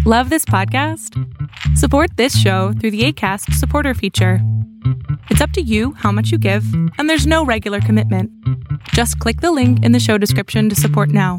Love this podcast? Support this show through the Acast supporter feature. It's up to you how much you give, and there's no regular commitment. Just click the link in the show description to support now.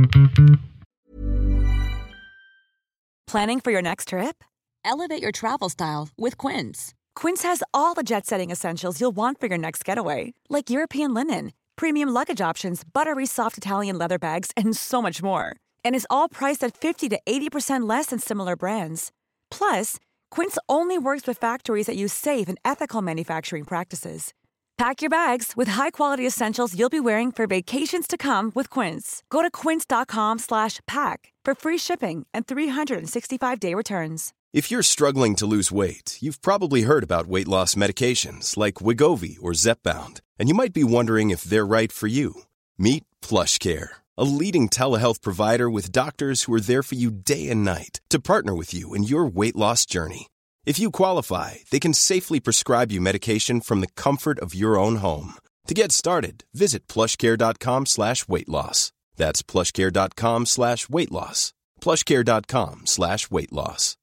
Planning for your next trip? Elevate your travel style with Quince. Quince has all the jet-setting essentials you'll want for your next getaway, like European linen, premium luggage options, buttery soft Italian leather bags, and so much more. And is all priced at 50 to 80% less than similar brands. Plus, Quince only works with factories that use safe and ethical manufacturing practices. Pack your bags with high-quality essentials you'll be wearing for vacations to come with Quince. Go to quince.com/pack for free shipping and 365-day returns. If you're struggling to lose weight, you've probably heard about weight loss medications like Wegovy or Zepbound, and you might be wondering if they're right for you. Meet PlushCare, a leading telehealth provider with doctors who are there for you day and night to partner with you in your weight loss journey. If you qualify, they can safely prescribe you medication from the comfort of your own home. To get started, visit plushcare.com/weightloss. That's plushcare.com/weightloss. plushcare.com/weightloss.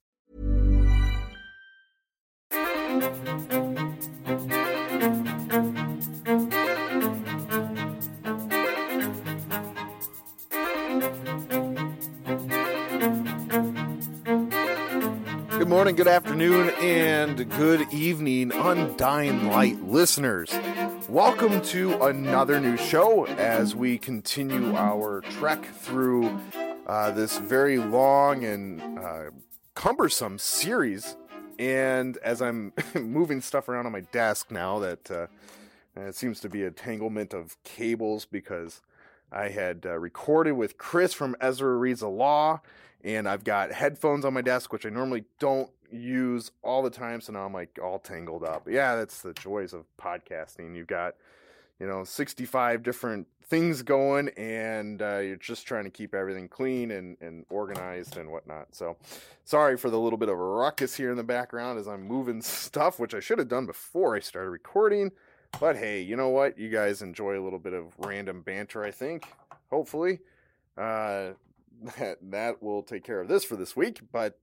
Good morning, good afternoon, and good evening, Undying Light listeners. Welcome to another new show as we continue our trek through this very long and cumbersome series. And as I'm moving stuff around on my desk now, that it seems to be a tanglement of cables because I had recorded with Chris from Ezra Reads the Law. And I've got headphones on my desk, which I normally don't use all the time. So now I'm like all tangled up. Yeah, that's the joys of podcasting. You've got, 65 different things going, and you're just trying to keep everything clean and organized and whatnot. So sorry for the little bit of a ruckus here in the background as I'm moving stuff, which I should have done before I started recording. But hey, you know what? You guys enjoy a little bit of random banter, I think. Hopefully. That will take care of this for this week. But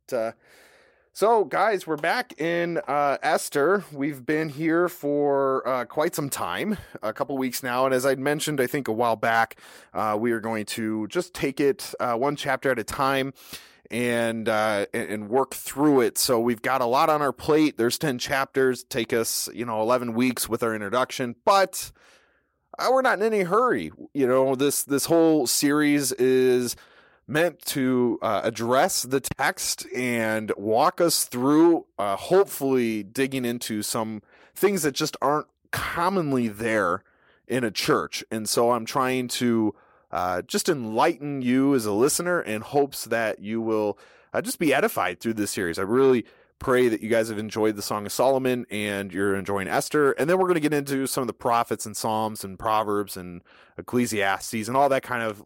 so guys, we're back in Esther. We've been here for quite some time, a couple weeks now, and as I'd mentioned, I think a while back, we are going to just take it one chapter at a time and work through it. So we've got a lot on our plate. There's 10 chapters, take us 11 weeks with our introduction, but we're not in any hurry. This whole series is meant to address the text and walk us through, hopefully digging into some things that just aren't commonly there in a church. And so I'm trying to just enlighten you as a listener in hopes that you will just be edified through this series. I really pray that you guys have enjoyed the Song of Solomon and you're enjoying Esther. And then we're going to get into some of the prophets and Psalms and Proverbs and Ecclesiastes and all that kind of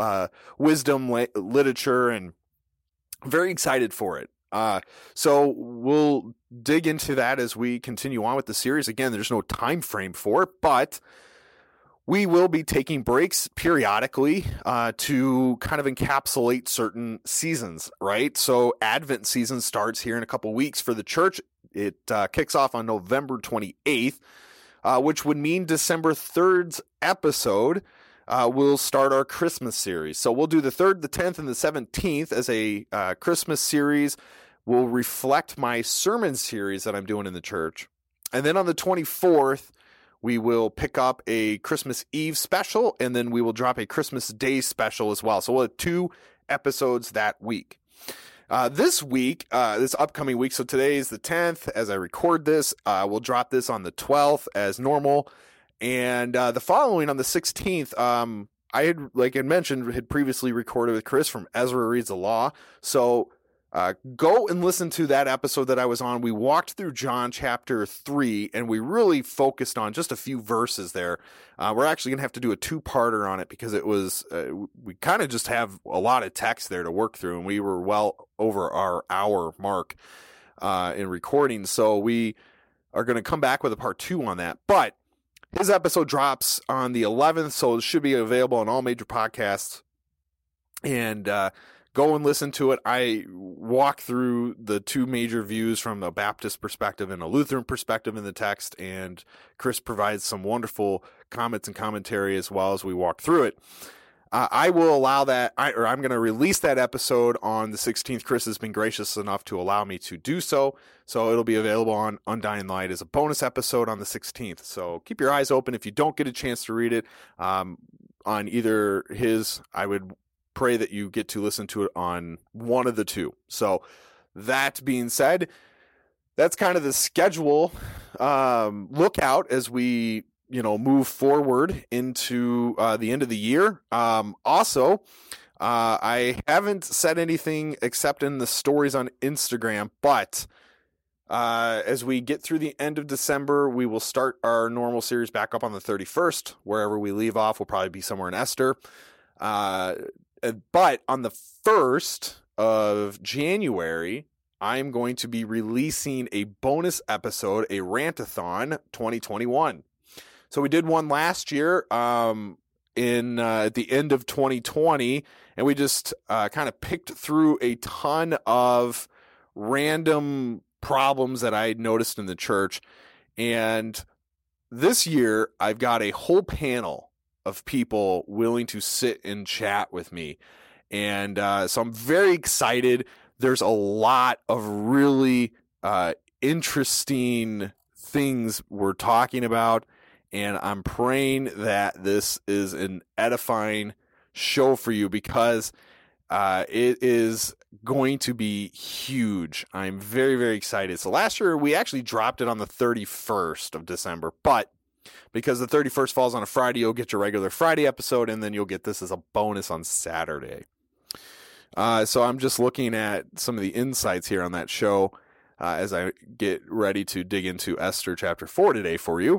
wisdom literature, and I'm very excited for it. So we'll dig into that as we continue on with the series. Again, there's no time frame for it, but we will be taking breaks periodically to kind of encapsulate certain seasons, right? So Advent season starts here in a couple weeks for the church. It kicks off on November 28th, which would mean December 3rd's episode will start our Christmas series. So we'll do the 3rd, the 10th, and the 17th as a Christmas series. Will reflect my sermon series that I'm doing in the church. And then on the 24th, we will pick up a Christmas Eve special, and then we will drop a Christmas Day special as well. So we'll have 2 episodes that week. This week, this upcoming week, so today is the 10th as I record this. We'll drop this on the 12th as normal. And the following on the 16th, I had, like I mentioned, had previously recorded with Chris from Ezra Reads the Law. So go and listen to that episode that I was on. We walked through John chapter 3, and we really focused on just a few verses there. We're actually going to have to do a 2-parter on it because it was, we kind of just have a lot of text there to work through, and we were well over our hour mark in recording. So we are going to come back with a part 2 on that. But his episode drops on the 11th, so it should be available on all major podcasts. And go and listen to it. I walk through the two major views from a Baptist perspective and a Lutheran perspective in the text, and Chris provides some wonderful comments and commentary as well as we walk through it. I will allow that, I'm going to release that episode on the 16th. Chris has been gracious enough to allow me to do so. So it'll be available on Undying Light as a bonus episode on the 16th. So keep your eyes open if you don't get a chance to read it on either his. I would pray that you get to listen to it on one of the two. So that being said, that's kind of the schedule. Look out as we move forward into the end of the year. Also, I haven't said anything except in the stories on Instagram, but as we get through the end of December, we will start our normal series back up on the 31st. Wherever we leave off, we'll probably be somewhere in Esther. But on the 1st of January, I'm going to be releasing a bonus episode, a Rantathon 2021. So we did one last year in at the end of 2020, and we just kind of picked through a ton of random problems that I had noticed in the church. And this year, I've got a whole panel of people willing to sit and chat with me. And so I'm very excited. There's a lot of really interesting things we're talking about. And I'm praying that this is an edifying show for you, because it is going to be huge. I'm very, very excited. So last year, we actually dropped it on the 31st of December, but because the 31st falls on a Friday, you'll get your regular Friday episode, and then you'll get this as a bonus on Saturday. So I'm just looking at some of the insights here on that show as I get ready to dig into Esther chapter 4 today for you.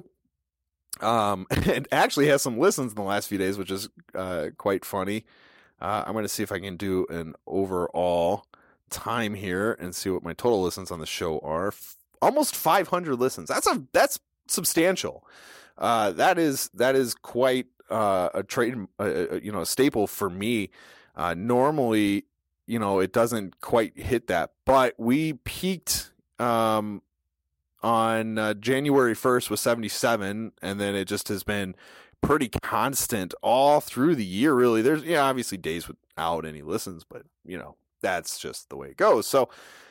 It actually has some listens in the last few days, which is quite funny. I'm going to see if I can do an overall time here and see what my total listens on the show are. Almost 500 listens. That's substantial. That is quite a trade, a staple for me. Normally, it doesn't quite hit that, but we peaked on January 1st with 77, and then it just has been pretty constant all through the year, really. There's obviously days without any listens, but that's just the way it goes. So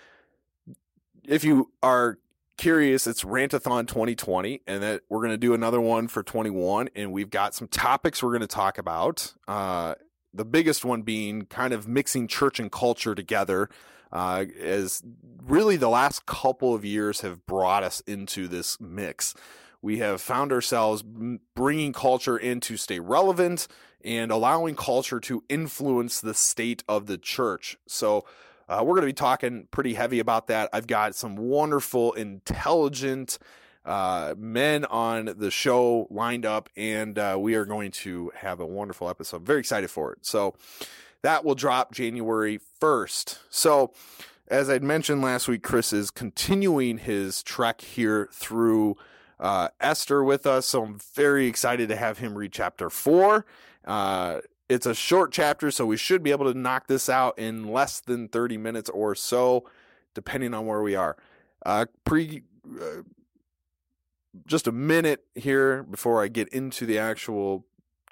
if you are curious, it's Rantathon 2020, and that we're going to do another one for 21, and we've got some topics we're going to talk about. The biggest one being kind of mixing church and culture together, as really the last couple of years have brought us into this mix. We have found ourselves bringing culture in to stay relevant and allowing culture to influence the state of the church. So we're going to be talking pretty heavy about that. I've got some wonderful, intelligent men on the show lined up, and we are going to have a wonderful episode. I'm very excited for it. So that will drop January 1st. So as I'd mentioned last week, Chris is continuing his trek here through Esther with us. So I'm very excited to have him read chapter 4. It's a short chapter, so we should be able to knock this out in less than 30 minutes or so, depending on where we are. Just a minute here before I get into the actual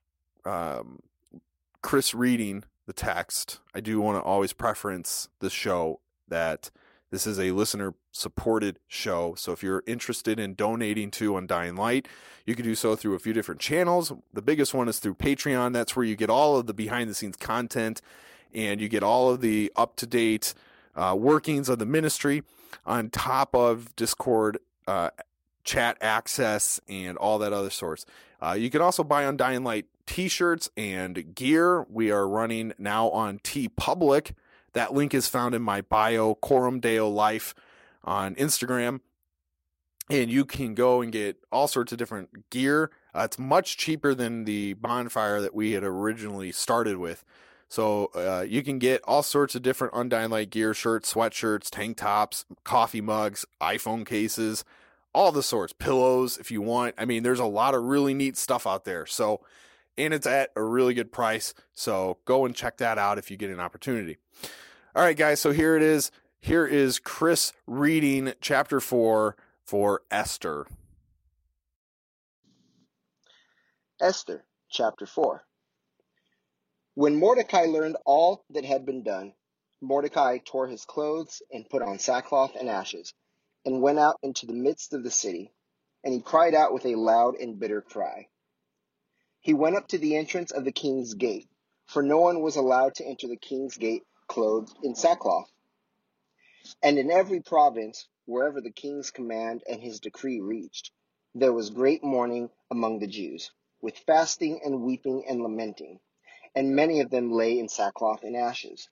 Chris reading the text. I do want to always preference the show that this is a listener-supported show. So if you're interested in donating to Undying Light, you can do so through a few different channels. The biggest one is through Patreon. That's where you get all of the behind-the-scenes content, and you get all of the up-to-date workings of the ministry on top of Discord chat access and all that other sorts. You can also buy Undying Light t-shirts and gear. We are running now on TeePublic. That link is found in my bio, Coram Deo Life on Instagram. And you can go and get all sorts of different gear. It's much cheaper than the bonfire that we had originally started with. So you can get all sorts of different Undying Light gear, shirts, sweatshirts, tank tops, coffee mugs, iPhone cases, all the sorts, pillows if you want. I mean, there's a lot of really neat stuff out there. So, and it's at a really good price. So go and check that out if you get an opportunity. All right, guys, so here it is. Here is Chris reading chapter 4 for Esther. Esther, chapter 4. When Mordecai learned all that had been done, Mordecai tore his clothes and put on sackcloth and ashes, and went out into the midst of the city, and he cried out with a loud and bitter cry. He went up to the entrance of the king's gate, for no one was allowed to enter the king's gate clothed in sackcloth. And in every province, wherever the king's command and his decree reached, there was great mourning among the Jews, with fasting and weeping and lamenting, and many of them lay in sackcloth and ashes.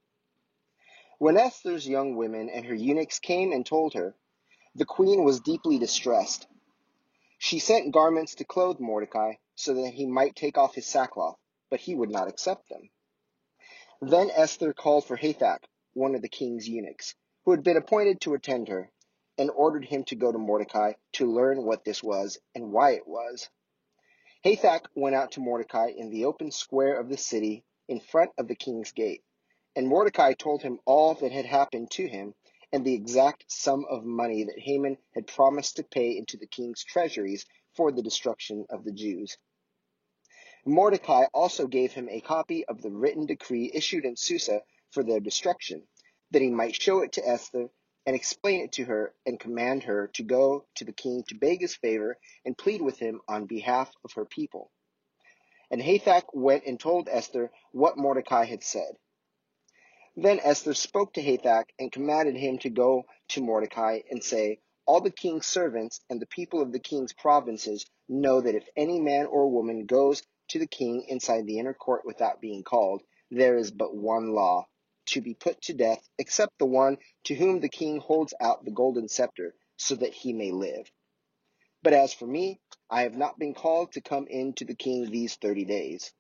When Esther's young women and her eunuchs came and told her, the queen was deeply distressed. She sent garments to clothe Mordecai so that he might take off his sackcloth, but he would not accept them. Then Esther called for Hathach, one of the king's eunuchs, who had been appointed to attend her, and ordered him to go to Mordecai to learn what this was and why it was. Hathach went out to Mordecai in the open square of the city in front of the king's gate, and Mordecai told him all that had happened to him and the exact sum of money that Haman had promised to pay into the king's treasuries for the destruction of the Jews. Mordecai also gave him a copy of the written decree issued in Susa for their destruction, that he might show it to Esther and explain it to her and command her to go to the king to beg his favor and plead with him on behalf of her people. And Hathach went and told Esther what Mordecai had said. Then Esther spoke to Hathach and commanded him to go to Mordecai and say, all the king's servants and the people of the king's provinces know that if any man or woman goes to the king inside the inner court without being called, there is but one law, to be put to death, except the one to whom the king holds out the golden scepter, so that he may live. But as for me, I have not been called to come in to the king these 30 days.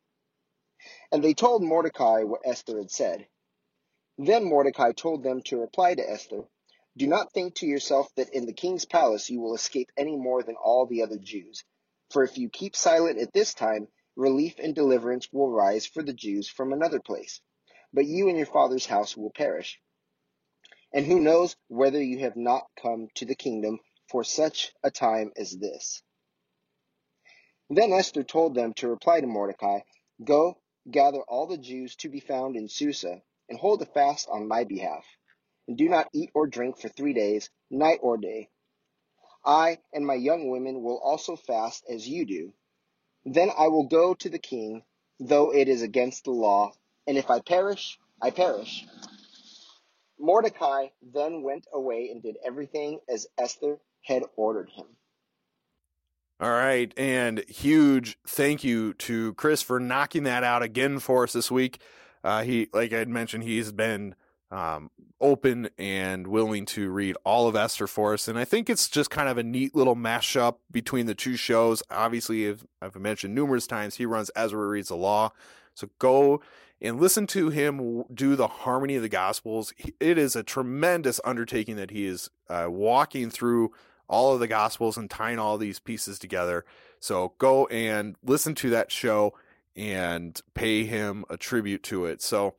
And they told Mordecai what Esther had said. Then Mordecai told them to reply to Esther, do not think to yourself that in the king's palace you will escape any more than all the other Jews. For if you keep silent at this time, relief and deliverance will rise for the Jews from another place. But you and your father's house will perish. And who knows whether you have not come to the kingdom for such a time as this. Then Esther told them to reply to Mordecai, go, gather all the Jews to be found in Susa, and hold a fast on my behalf. And do not eat or drink for 3 days, night or day. I and my young women will also fast as you do. Then I will go to the king, though it is against the law, and if I perish, I perish. Mordecai then went away and did everything as Esther had ordered him. All right, and huge thank you to Chris for knocking that out again for us this week. He, like I had mentioned, he's been open and willing to read all of Esther for us, and I think it's just kind of a neat little mashup between the two shows. Obviously, as I've mentioned numerous times, he runs Ezra Reads the Law, so go and listen to him do the Harmony of the Gospels. It is a tremendous undertaking that he is walking through all of the Gospels and tying all these pieces together. So go and listen to that show and pay him a tribute to it. So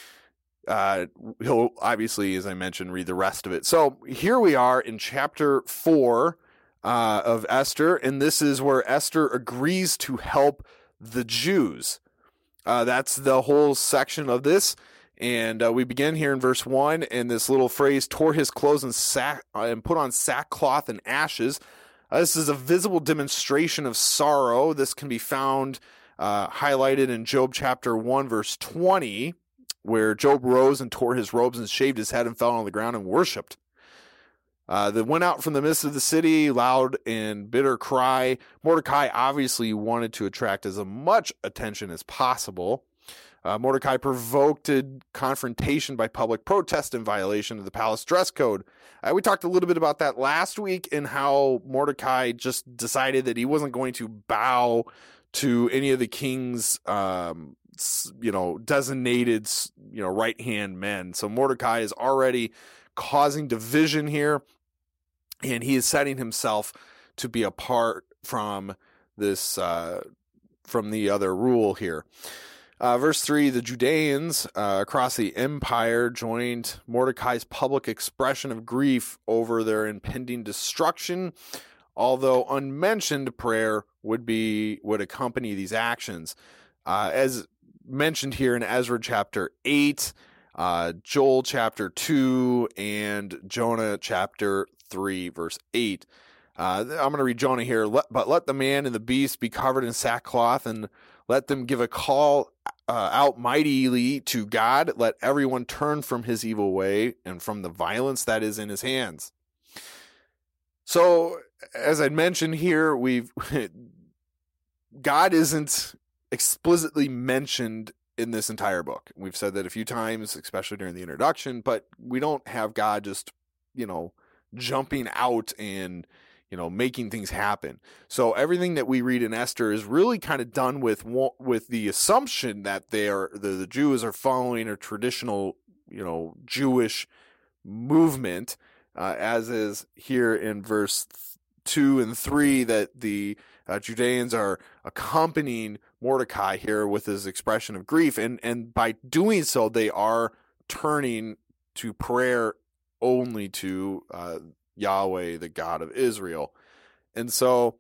he'll obviously, as I mentioned, read the rest of it. So here we are in chapter 4 of Esther, and this is where Esther agrees to help the Jews. That's the whole section of this. And we begin here in verse 1, and this little phrase, tore his clothes and put on sackcloth and ashes. This is a visible demonstration of sorrow. This can be found highlighted in Job chapter 1, verse 20, where Job rose and tore his robes and shaved his head and fell on the ground and worshipped. They went out from the midst of the city, loud and bitter cry. Mordecai obviously wanted to attract as much attention as possible. Mordecai provoked confrontation by public protest in violation of the palace dress code. We talked a little bit about that last week and how Mordecai just decided that he wasn't going to bow to any of the king's, designated, right-hand men. So Mordecai is already causing division here, and he is setting himself to be apart from this, from the other rule here. Verse 3, the Judeans across the empire joined Mordecai's public expression of grief over their impending destruction, although unmentioned prayer would accompany these actions. As mentioned here in Ezra chapter 8, Joel chapter 2, and Jonah chapter 3, verse 8. I'm going to read Jonah here. But let the man and the beast be covered in sackcloth, and let them give a call out mightily to God. Let everyone turn from his evil way and from the violence that is in his hands. So, as I mentioned here, God isn't explicitly mentioned in this entire book. We've said that a few times, especially during the introduction, but we don't have God just, jumping out and, making things happen. So everything that we read in Esther is really kind of done with the assumption that the Jews are following a traditional, Jewish movement, as is here in verse 2 and 3, that the Judeans are accompanying Mordecai here with his expression of grief. And by doing so, they are turning to prayer only to Yahweh, the God of Israel. And so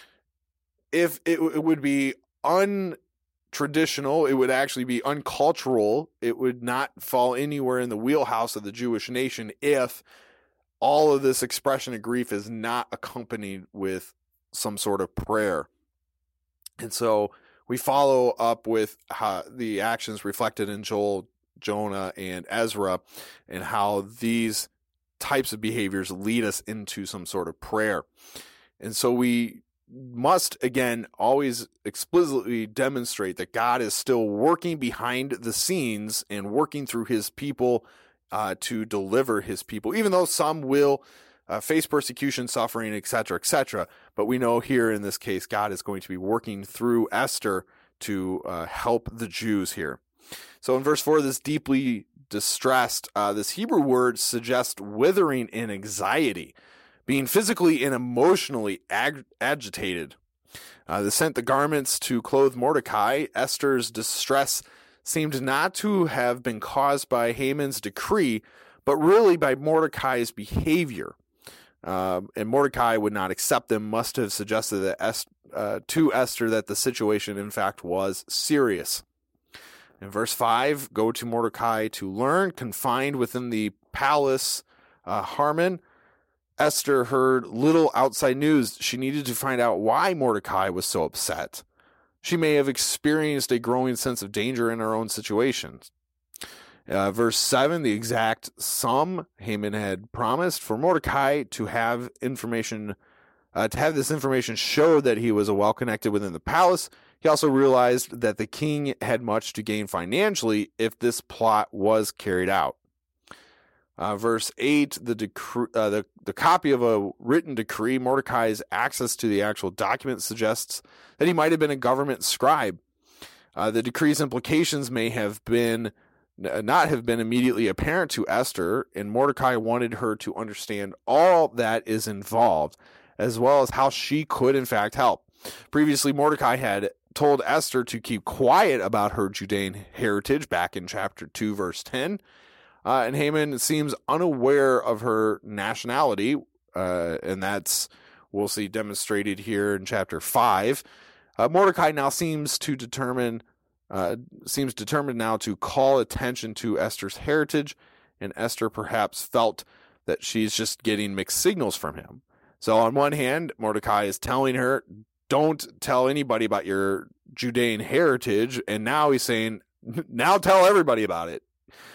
if it would be untraditional, it would actually be uncultural, it would not fall anywhere in the wheelhouse of the Jewish nation if all of this expression of grief is not accompanied with some sort of prayer. And so we follow up with the actions reflected in Joel, Jonah, and Ezra, and how these types of behaviors lead us into some sort of prayer. And so we must, again, always explicitly demonstrate that God is still working behind the scenes and working through his people to deliver his people, even though some will face persecution, suffering, etc., etc. But we know here in this case, God is going to be working through Esther to help the Jews here. So in verse 4, this deeply distressed, this Hebrew word suggests withering and anxiety, being physically and emotionally agitated. They sent the garments to clothe Mordecai. Esther's distress seemed not to have been caused by Haman's decree, but really by Mordecai's behavior. And Mordecai would not accept them, must have suggested that to Esther that the situation, in fact, was serious. In verse 5, go to Mordecai to learn. Confined within the palace, Harmon, Esther heard little outside news. She needed to find out why Mordecai was so upset. She may have experienced a growing sense of danger in her own situation. Verse 7, the exact sum Haman had promised for Mordecai to have information, to have this information show that he was well connected within the palace. He also realized that the king had much to gain financially if this plot was carried out. Verse 8, the copy of a written decree, Mordecai's access to the actual document suggests that he might have been a government scribe. The decree's implications may not have been immediately apparent to Esther, and Mordecai wanted her to understand all that is involved, as well as how she could in fact help. Previously, Mordecai had told Esther to keep quiet about her Judean heritage back in chapter 2, verse 10. And Haman seems unaware of her nationality, and that's, we'll see, demonstrated here in chapter 5. Mordecai now seems determined now to call attention to Esther's heritage, and Esther perhaps felt that she's just getting mixed signals from him. So on one hand, Mordecai is telling her, don't tell anybody about your Judean heritage, and now he's saying, now tell everybody about it.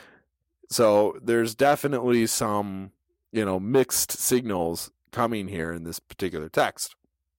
So there's definitely some, mixed signals coming here in this particular text.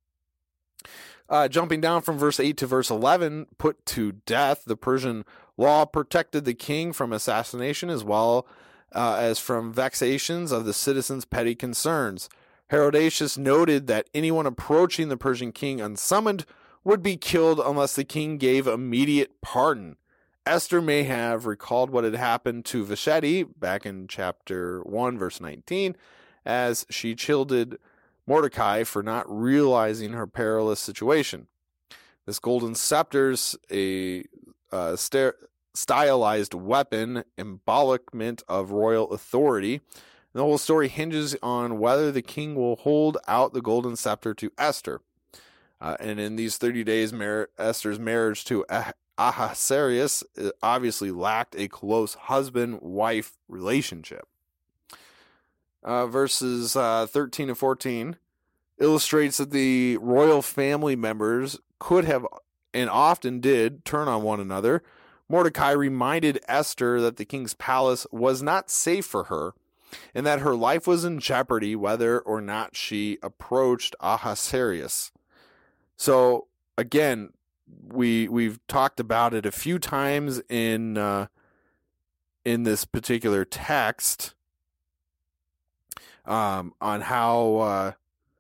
Jumping down from verse 8 to verse 11, put to death. The Persian law protected the king from assassination as well as from vexations of the citizens' petty concerns. Herodatus noted that anyone approaching the Persian king unsummoned would be killed unless the king gave immediate pardon. Esther may have recalled what had happened to Vashti back in chapter 1, verse 19, as she chided Mordecai for not realizing her perilous situation. This golden scepter's a stylized weapon, embellishment of royal authority. And the whole story hinges on whether the king will hold out the golden scepter to Esther. And in these 30 days, Esther's marriage to Ahasuerus obviously lacked a close husband-wife relationship. Verses 13 and 14 illustrates that the royal family members could have, and often did, turn on one another. Mordecai reminded Esther that the king's palace was not safe for her, and that her life was in jeopardy whether or not she approached Ahasuerus. So, again, we've talked about it a few times in this particular text, on how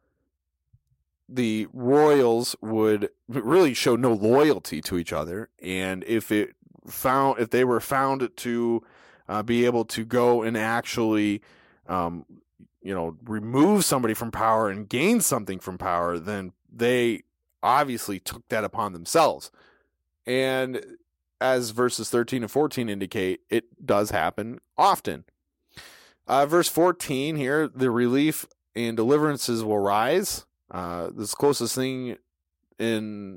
the royals would really show no loyalty to each other, and if they were found to be able to go and actually remove somebody from power and gain something from power, then they obviously took that upon themselves. And as verses 13 and 14 indicate, it does happen often. Verse 14 here, the relief and deliverances will rise. This closest thing in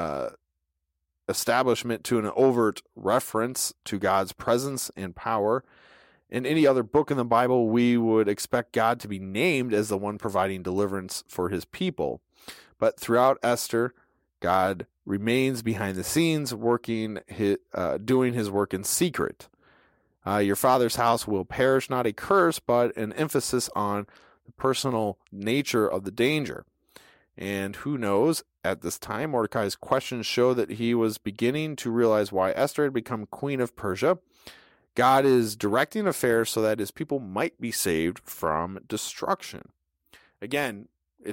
establishment to an overt reference to God's presence and power. In any other book in the Bible, we would expect God to be named as the one providing deliverance for his people. But throughout Esther, God remains behind the scenes, doing his work in secret. Your father's house will perish, not a curse, but an emphasis on the personal nature of the danger. And who knows, at this time, Mordecai's questions show that he was beginning to realize why Esther had become queen of Persia. God is directing affairs so that his people might be saved from destruction. Again,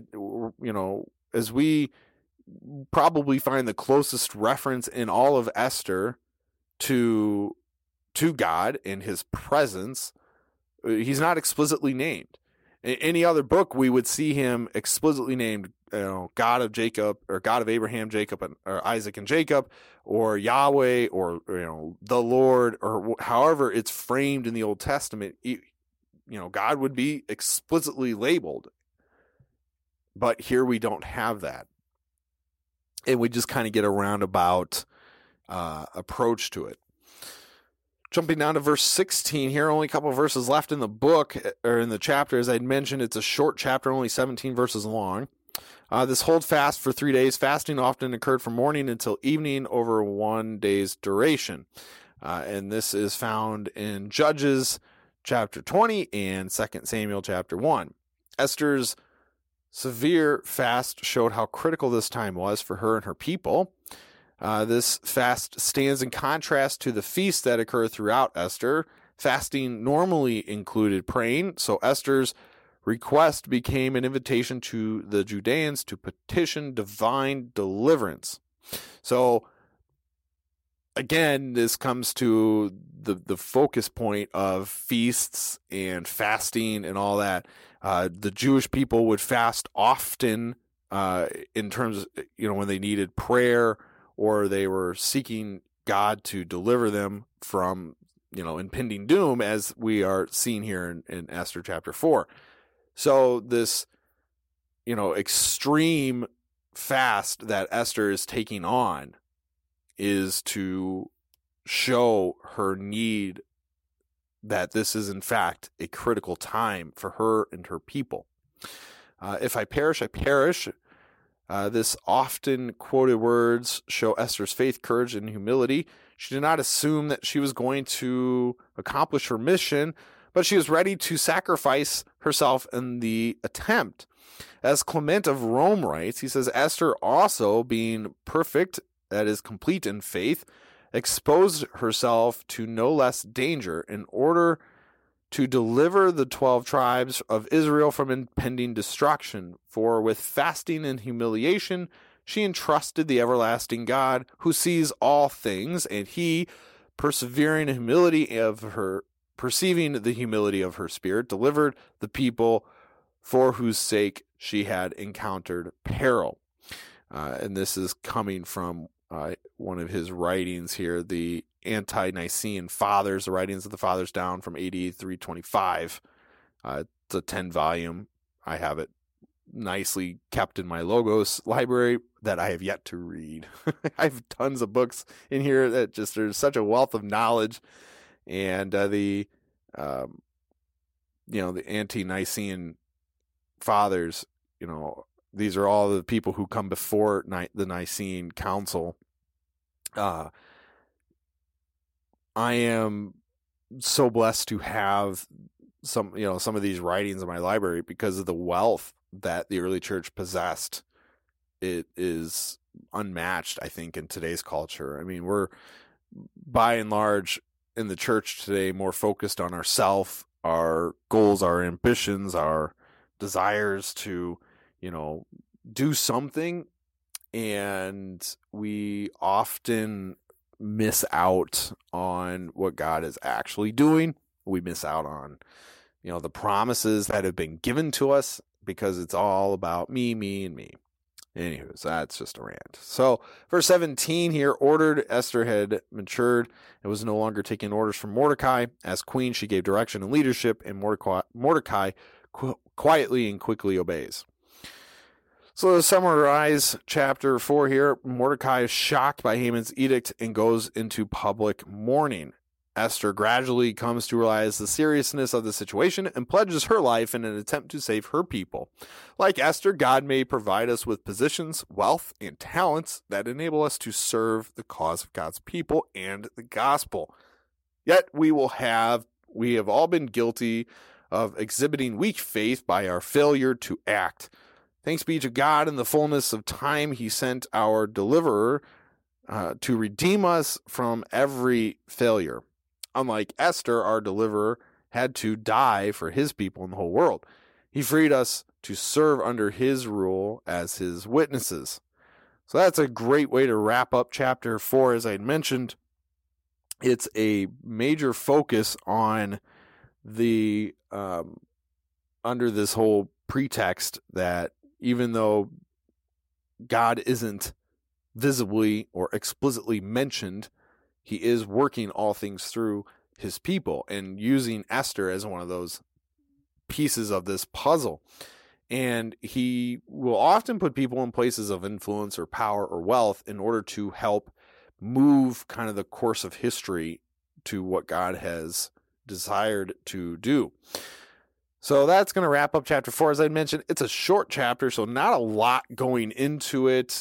as we probably find the closest reference in all of Esther to God and his presence, he's not explicitly named. In any other book, we would see him explicitly named, God of Jacob, or God of Abraham, Jacob, or Isaac and Jacob, or Yahweh, or the Lord, or however it's framed in the Old Testament. God would be explicitly labeled. But here we don't have that. And we just kind of get a roundabout approach to it. Jumping down to verse 16 here, only a couple of verses left in the book, or in the chapter. As I'd mentioned, it's a short chapter, only 17 verses long. This hold fast for 3 days. Fasting often occurred from morning until evening over 1 day's duration. And this is found in Judges chapter 20 and 2 Samuel chapter 1. Esther's severe fast showed how critical this time was for her and her people. This fast stands in contrast to the feasts that occur throughout Esther. Fasting normally included praying, so Esther's request became an invitation to the Judeans to petition divine deliverance. So, again, this comes to the focus point of feasts and fasting and all that. The Jewish people would fast often in terms of, when they needed prayer or they were seeking God to deliver them from, impending doom, as we are seeing here in Esther chapter 4. So this, extreme fast that Esther is taking on is to show her need that this is in fact a critical time for her and her people. If I perish, I perish. This often quoted words show Esther's faith, courage, and humility. She did not assume that she was going to accomplish her mission, but she was ready to sacrifice herself in the attempt. As Clement of Rome writes, he says, Esther also, being perfect, that is complete in faith, exposed herself to no less danger in order to deliver the 12 tribes of Israel from impending destruction. For with fasting and humiliation, she entrusted the everlasting God who sees all things, and he, perceiving the humility of her spirit, delivered the people for whose sake she had encountered peril. And this is coming from one of his writings here, the Ante-Nicene Fathers, the writings of the Fathers down from AD 325. It's a 10-volume. I have it nicely kept in my Logos library that I have yet to read. I have tons of books in here that just, there's such a wealth of knowledge. And the Ante-Nicene Fathers, these are all the people who come before the Nicene Council. I am so blessed to have some of these writings in my library because of the wealth that the early church possessed. It is unmatched, I think, in today's culture. I mean, we're by and large in the church today more focused on ourselves, our goals, our ambitions, our desires to, do something. And we often miss out on what God is actually doing. We miss out on, the promises that have been given to us because it's all about me, me, and me. Anyways, that's just a rant. So, verse 17 here, ordered Esther had matured and was no longer taking orders from Mordecai. As queen, she gave direction and leadership, and Mordecai quietly and quickly obeys. So to summarize chapter 4 here, Mordecai is shocked by Haman's edict and goes into public mourning. Esther gradually comes to realize the seriousness of the situation and pledges her life in an attempt to save her people. Like Esther, God may provide us with positions, wealth, and talents that enable us to serve the cause of God's people and the gospel. Yet we have all been guilty of exhibiting weak faith by our failure to act. Thanks be to God, in the fullness of time, he sent our deliverer to redeem us from every failure. Unlike Esther, our deliverer had to die for his people in the whole world. He freed us to serve under his rule as his witnesses. So that's a great way to wrap up chapter 4. As I had mentioned, it's a major focus on the under this whole pretext that even though God isn't visibly or explicitly mentioned, he is working all things through his people and using Esther as one of those pieces of this puzzle. And he will often put people in places of influence or power or wealth in order to help move kind of the course of history to what God has desired to do. So that's going to wrap up chapter 4. As I mentioned, it's a short chapter, so not a lot going into it.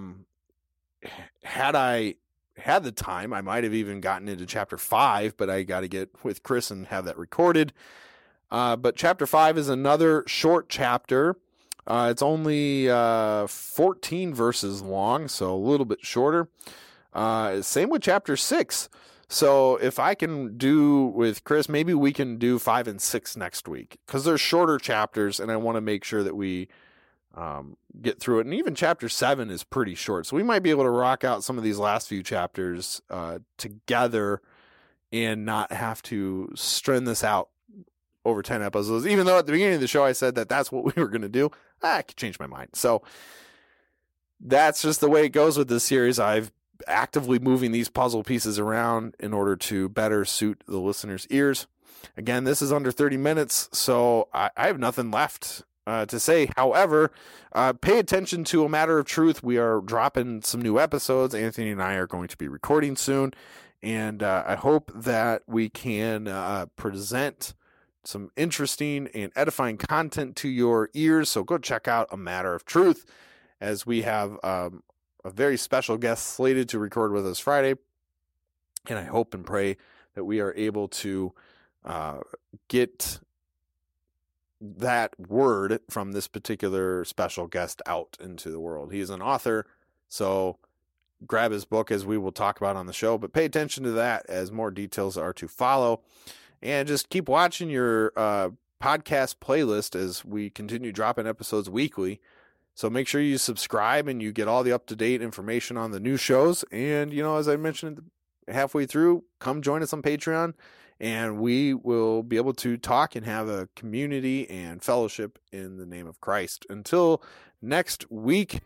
Had I had the time, I might have even gotten into chapter 5, but I got to get with Chris and have that recorded. But chapter 5 is another short chapter. It's only 14 verses long, so a little bit shorter. Same with chapter 6. So if I can do with Chris, maybe we can do 5 and 6 next week because they're shorter chapters, and I want to make sure that we get through it. And even chapter 7 is pretty short, so we might be able to rock out some of these last few chapters together and not have to string this out over 10 episodes. Even though at the beginning of the show I said that that's what we were going to do, I could change my mind. So that's just the way it goes with this series. I've actively moving these puzzle pieces around in order to better suit the listener's ears. Again, this is under 30 minutes, so I have nothing left to say. However, pay attention to A Matter of Truth. We are dropping some new episodes. Anthony and I are going to be recording soon, and I hope that we can present some interesting and edifying content to your ears. So go check out A Matter of Truth, as we have a very special guest slated to record with us Friday. And I hope and pray that we are able to get that word from this particular special guest out into the world. He is an author, so grab his book, as we will talk about on the show, but pay attention to that as more details are to follow. And just keep watching your podcast playlist as we continue dropping episodes weekly. So make sure you subscribe and you get all the up-to-date information on the new shows. And, as I mentioned halfway through, come join us on Patreon, and we will be able to talk and have a community and fellowship in the name of Christ. Until next week,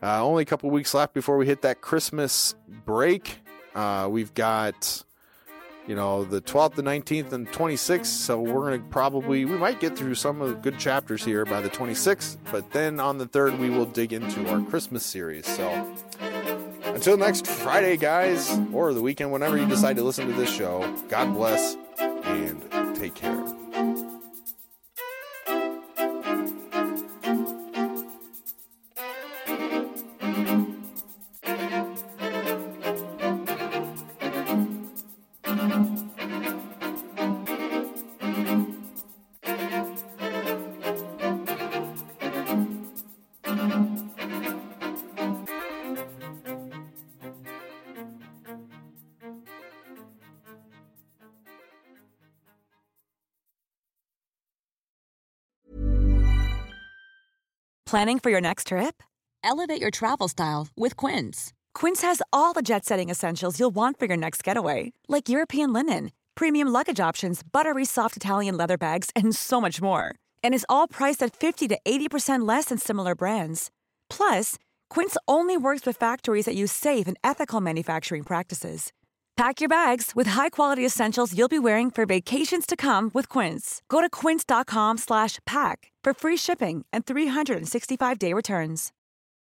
Only a couple weeks left before we hit that Christmas break. We've got, the 12th, the 19th, and 26th. So we're going to we might get through some of the good chapters here by the 26th. But then on the 3rd, we will dig into our Christmas series. So until next Friday, guys, or the weekend, whenever you decide to listen to this show, God bless and take care. Planning for your next trip? Elevate your travel style with Quince. Quince has all the jet-setting essentials you'll want for your next getaway, like European linen, premium luggage options, buttery soft Italian leather bags, and so much more. And is all priced at 50 to 80% less than similar brands. Plus, Quince only works with factories that use safe and ethical manufacturing practices. Pack your bags with high-quality essentials you'll be wearing for vacations to come with Quince. Go to quince.com/pack for free shipping and 365-day returns.